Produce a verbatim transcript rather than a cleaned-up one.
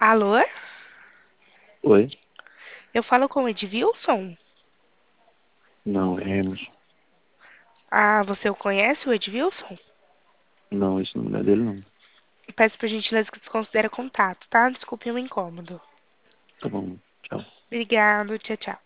Alô? Oi? Eu falo com o Edvilson? Não, é Hermes. Ah, você o conhece, o Edvilson? Não, esse nome não é dele, não. Peço por gentileza que desconsidere contato, tá? Desculpe o incômodo. Tá bom, tchau. Obrigado, tchau, tchau.